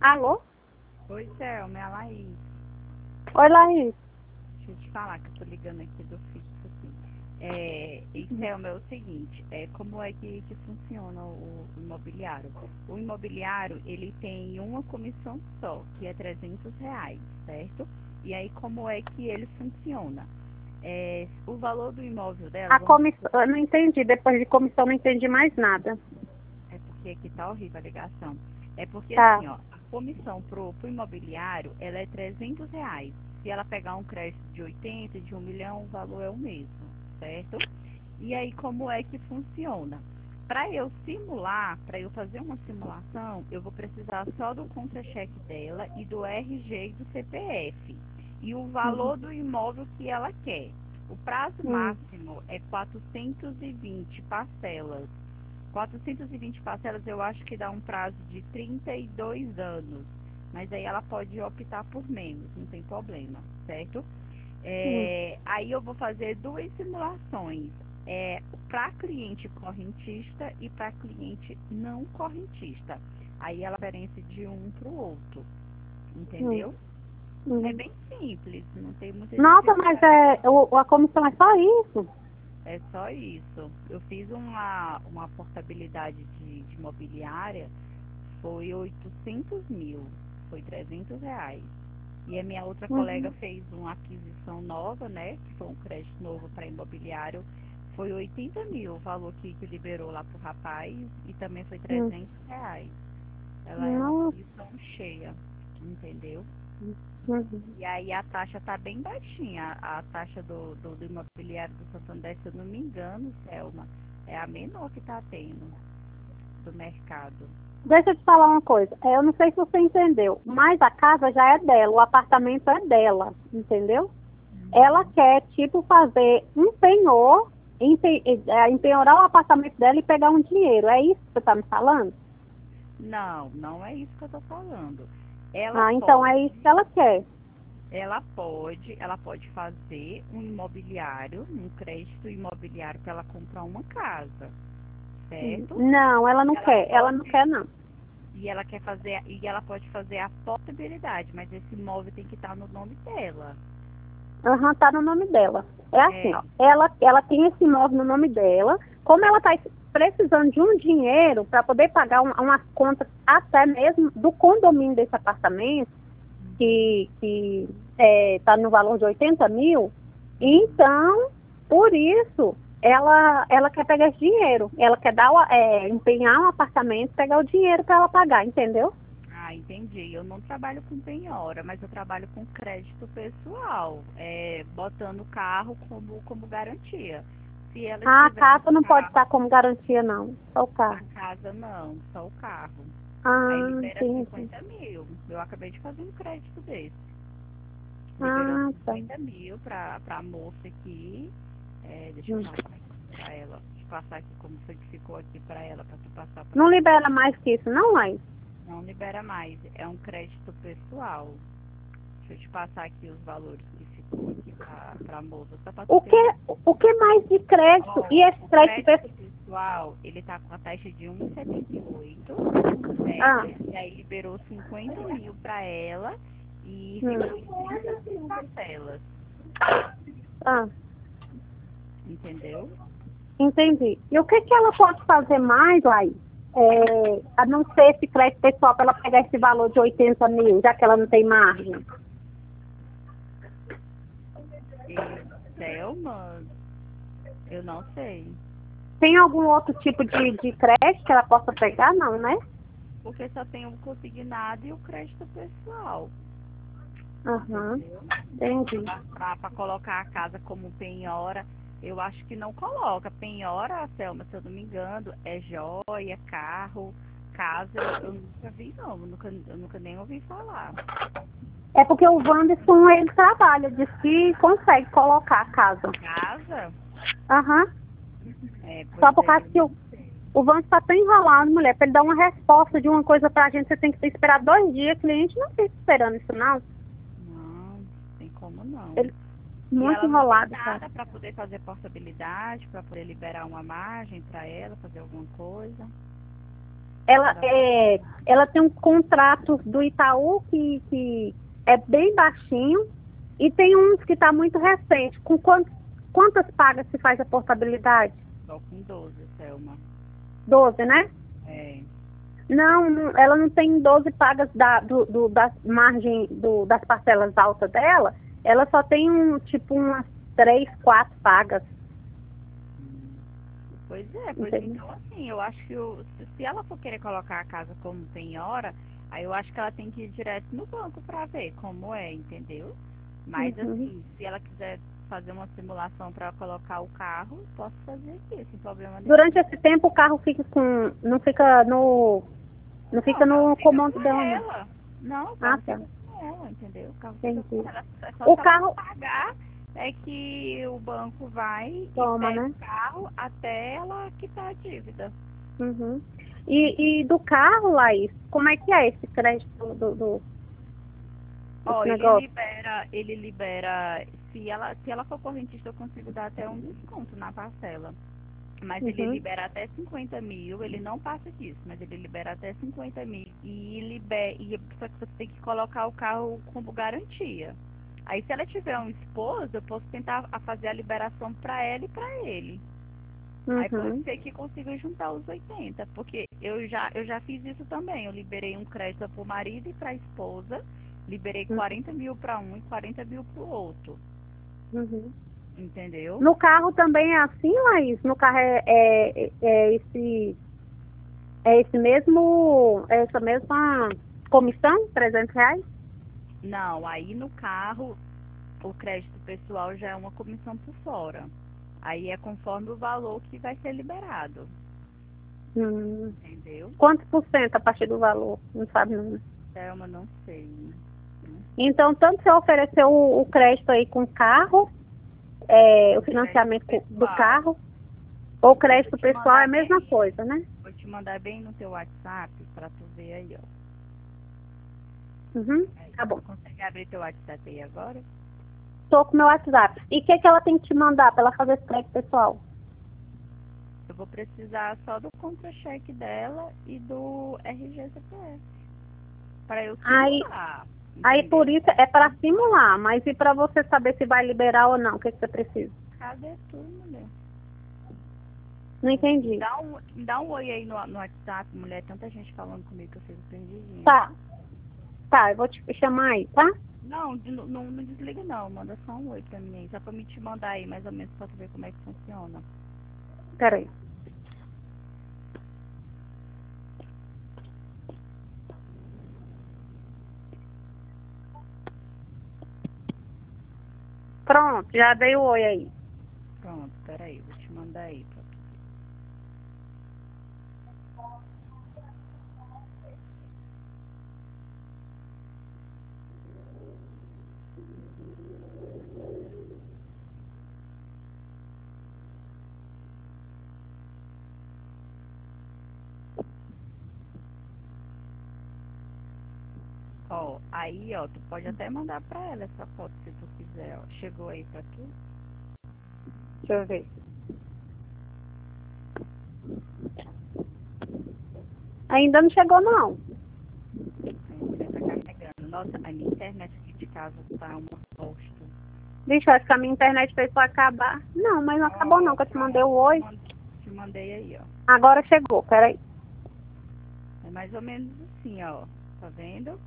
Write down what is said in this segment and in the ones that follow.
Alô? Oi, Selma, é a Laís. Oi, Laís. Deixa eu te falar que eu tô ligando aqui do fixo, assim. E Selma, é o seguinte, como é que funciona o imobiliário? O imobiliário, ele tem uma comissão só, que é R$ 300, certo? E aí, como é que ele funciona? O valor do imóvel dela, A comissão, eu não entendi. Depois de comissão, não entendi mais nada. é porque aqui tá horrível a ligação. É porque Tá. assim, ó, a comissão pro imobiliário, ela é R$ 300. Se ela pegar um crédito de 80, de 1 milhão, o valor é o mesmo, certo? E aí, como é que funciona? Para eu simular, para eu fazer uma simulação, eu vou precisar só do contra-cheque dela e do RG e do CPF. E o valor do imóvel que ela quer. O prazo máximo é 420 parcelas. 420 parcelas eu acho que dá um prazo de 32 anos. Mas aí ela pode optar por menos, não tem problema, certo? Aí eu vou fazer duas simulações. Para cliente correntista e para cliente não correntista. Aí ela diferença de um para o outro, entendeu? É bem simples, não tem muita Nossa, mas dificuldade. a comissão é só isso? É só isso. Eu fiz uma portabilidade de imobiliária, foi 800 mil, foi R$ 300. E a minha outra colega fez uma aquisição nova, né? Que foi um crédito novo para imobiliário, foi 80 mil o valor que liberou lá pro rapaz e também foi R$ 300. Ela é uma Nossa. comissão cheia, entendeu? Uhum. E aí a taxa tá bem baixinha. A taxa do imobiliário do Santander, se eu não me engano, Selma, é a menor que tá tendo do mercado. Deixa eu te falar uma coisa. Eu não sei se você entendeu, mas a casa já é dela, o apartamento é dela, entendeu? Ela quer, tipo, fazer um penhor, empenhorar o apartamento dela e pegar um dinheiro. É isso que você está me falando? Não, não é isso que eu tô falando. Ela Ah, então é pode, isso que ela quer. ela pode fazer um imobiliário, um crédito imobiliário para ela comprar uma casa, certo? Não, ela não Ela quer. Ela não pode quer, não. e ela pode fazer a portabilidade, mas esse imóvel tem que estar no nome dela. Aham, tá no nome dela. É assim, É, ó. Ela tem esse imóvel no nome dela. Como ela tá precisando de um dinheiro para poder pagar umas contas até mesmo do condomínio desse apartamento, que tá no valor de 80 mil, então, por isso, ela quer pegar esse dinheiro. Ela quer empenhar um apartamento, pegar o dinheiro para ela pagar, entendeu? entendi. Eu não trabalho com penhora, mas eu trabalho com crédito pessoal, botando o carro como garantia. Se ela A tiver um casa não pode carro, estar como garantia, não. Só o a carro. casa não, só o carro. Aí Ah, libera entendi. 50 mil. Eu acabei de fazer um crédito desse. Liberou Ah, tá. 50 mil pra moça aqui. Deixa eu Hum. passar aqui pra ela. Deixa eu passar aqui como foi que ficou aqui pra ela, pra tu passar pra Não ela. libera mais que isso, não, mãe? Não libera mais. É um crédito pessoal. Deixa eu te passar aqui os valores que ficou aqui pra moça, só pra tu O ter que, uma. o que mais de crédito? Ó, E esse o crédito crédito pessoal? pessoal, ele tá com a taxa de 1,78, Ah, certo? E aí liberou 50 mil pra ela e ficou em hum, 35 parcelas, ah, entendeu? entendi. E o que ela pode fazer mais, aí? A não ser esse crédito pessoal para ela pegar esse valor de 80 mil, já que ela não tem margem? E Selma, eu não sei. Tem algum outro tipo de crédito que ela possa pegar? Não, né? Porque só tem o consignado e o crédito pessoal, Aham, entendeu? entendi. Pra colocar a casa como penhora, eu acho que não coloca. Penhora, Selma, se eu não me engano, é joia, carro, casa, eu nunca vi não, eu nunca nem ouvi falar. É porque o Wanderson, ele trabalha, diz que consegue colocar a casa. Casa? Aham. Só Pois por é, causa que o Wanderson tá tão enrolado, mulher, para ele dar uma resposta de uma coisa pra gente, você tem que esperar 2 dias. Cliente não fica esperando isso, não. não tem como não. Ele E muito ela não tem enrolado, cara. nada para poder fazer portabilidade, para poder liberar uma margem para ela, fazer alguma coisa. ela tem um contrato do Itaú que é bem baixinho e tem uns que está muito recente. Com quantas pagas se faz a portabilidade? Só com 12, Selma. 12, né? É. Não, ela não tem 12 pagas das margens das parcelas altas dela. Ela só tem umas 3, 4 pagas. Pois é, então assim, eu acho que se ela for querer colocar a casa como tem hora, aí eu acho que ela tem que ir direto no banco para ver como é, entendeu? Mas assim, se ela quiser fazer uma simulação para colocar o carro, posso fazer aqui, sem problema nenhum. Durante esse tempo o carro não fica no comando dela, ela. Não, o carro tá. fica com ela, entendeu? O carro Entendi. fica com ela. É só O se carro ela pagar, é que o banco vai toma, e pega né? o carro até ela quitar a dívida. Uhum. E do carro, Laís, como é que é esse crédito Ó, esse negócio? ele libera, se ela for correntista, eu consigo dar até um desconto na parcela. Mas ele libera até 50 mil, ele não passa disso, mas ele libera até 50 mil. Só que você tem que colocar o carro como garantia. Aí se ela tiver um esposo, eu posso tentar fazer a liberação para ela e para ele. Aí pode ser que consiga juntar os 80, porque eu já fiz isso também. Eu liberei um crédito para o marido e para a esposa, liberei 40 mil para um e 40 mil para o outro. Entendeu? No carro também é assim, Laís? No carro essa mesma comissão, R$ 300? Não, aí no carro o crédito pessoal já é uma comissão por fora. Aí é conforme o valor que vai ser liberado. Entendeu? Quantos por cento a partir do valor? Não sabe não. Selma, não sei. Então, tanto você ofereceu o crédito aí com o carro, o financiamento do carro, ou o crédito pessoal é a mesma coisa, né? Vou te mandar bem no teu WhatsApp pra tu ver aí, ó. Tá bom. Consegue abrir teu WhatsApp aí agora? Tô com meu WhatsApp. E o que ela tem que te mandar para ela fazer esse crédito pessoal? Eu vou precisar só do contra-cheque dela e do RG-CPF. Para eu simular. Aí por isso é para simular, mas e para você saber se vai liberar ou não? O que você precisa? Cadê tu, mulher? Não entendi. Dá um oi aí no WhatsApp, mulher. Tanta gente falando comigo que eu fico perdidinha. Tá, eu vou te chamar aí, tá? Não desliga não. Manda só um oi pra mim aí. Só pra me te mandar aí, mais ou menos, pra tu ver como é que funciona. Peraí. Pronto, já dei o oi aí. Pronto, peraí. Vou te mandar aí pra tu. Ó, aí, ó, tu pode até mandar pra ela essa foto se tu quiser, ó. Chegou aí pra tu? Deixa eu ver. Ainda não chegou, não. Ainda tá carregando. Nossa, a minha internet aqui de casa tá uma bosta. Vixe, acho que a minha internet fez pra acabar. Não, mas não acabou não, que eu te mandei o oi. Te mandei aí, ó. Agora chegou, peraí. É mais ou menos assim, ó. Tá vendo?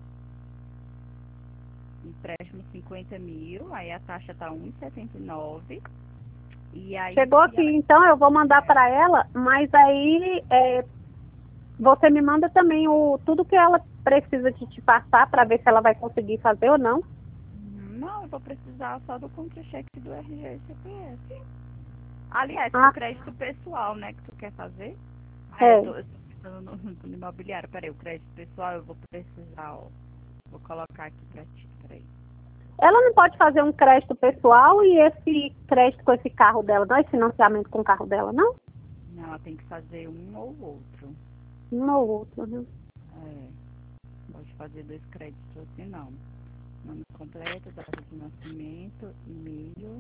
Empréstimo 50 mil, aí a taxa tá 1,79. E aí, chegou aqui, então eu vou mandar para ela, mas aí você me manda também tudo que ela precisa de te passar para ver se ela vai conseguir fazer ou não. Não, eu vou precisar só do contra-cheque do RG e CPF. Aliás, o crédito pessoal, né, que tu quer fazer? Eu tô pensando no imobiliário. Peraí, o crédito pessoal eu vou precisar, ó. Vou colocar aqui pra ti, peraí. Ela não pode fazer um crédito pessoal e esse crédito com esse carro dela, não é financiamento com o carro dela, não? Não, ela tem que fazer um ou outro. Um ou outro, né? Pode fazer 2 créditos assim, não. Nome completo, data de nascimento, e-mail,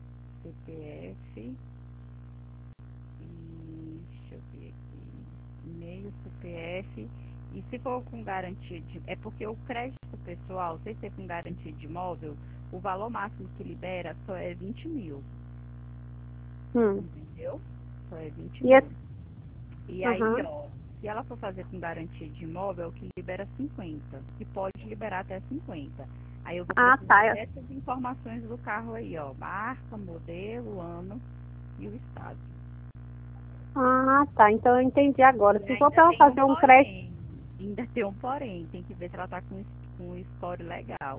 CPF e deixa eu ver aqui. e-mail, CPF. E se for com garantia de... É porque o crédito pessoal, se ser com garantia de imóvel, o valor máximo que libera só é 20 mil. Entendeu? Só é 20 E mil. esse... E aí, ó, se ela for fazer com garantia de imóvel, é o que libera 50. Que pode liberar até 50. Aí eu vou precisar dessas informações do carro aí, ó. Marca, modelo, ano e o estado. Ah, tá. Então eu entendi agora. E Se for ainda para ela tem fazer um crédito... Ainda tem um porém. Tem que ver se ela tá com um score legal.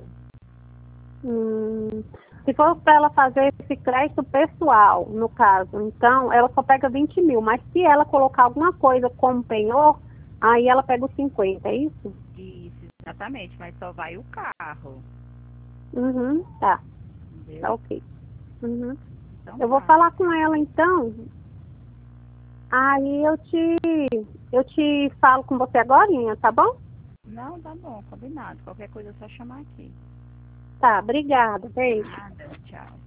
Se for para ela fazer esse crédito pessoal, no caso, então ela só pega 20 mil. Mas se ela colocar alguma coisa como penhor, aí ela pega os 50, é isso? Isso, exatamente. Mas só vai o carro. Tá. Entendeu? Tá ok. Então, Eu vou falar com ela então. Aí eu te falo com você agorinha, tá bom? Não, tá bom, combinado. Qualquer coisa é só chamar aqui. Tá, obrigada. Beijo. Nada, tchau.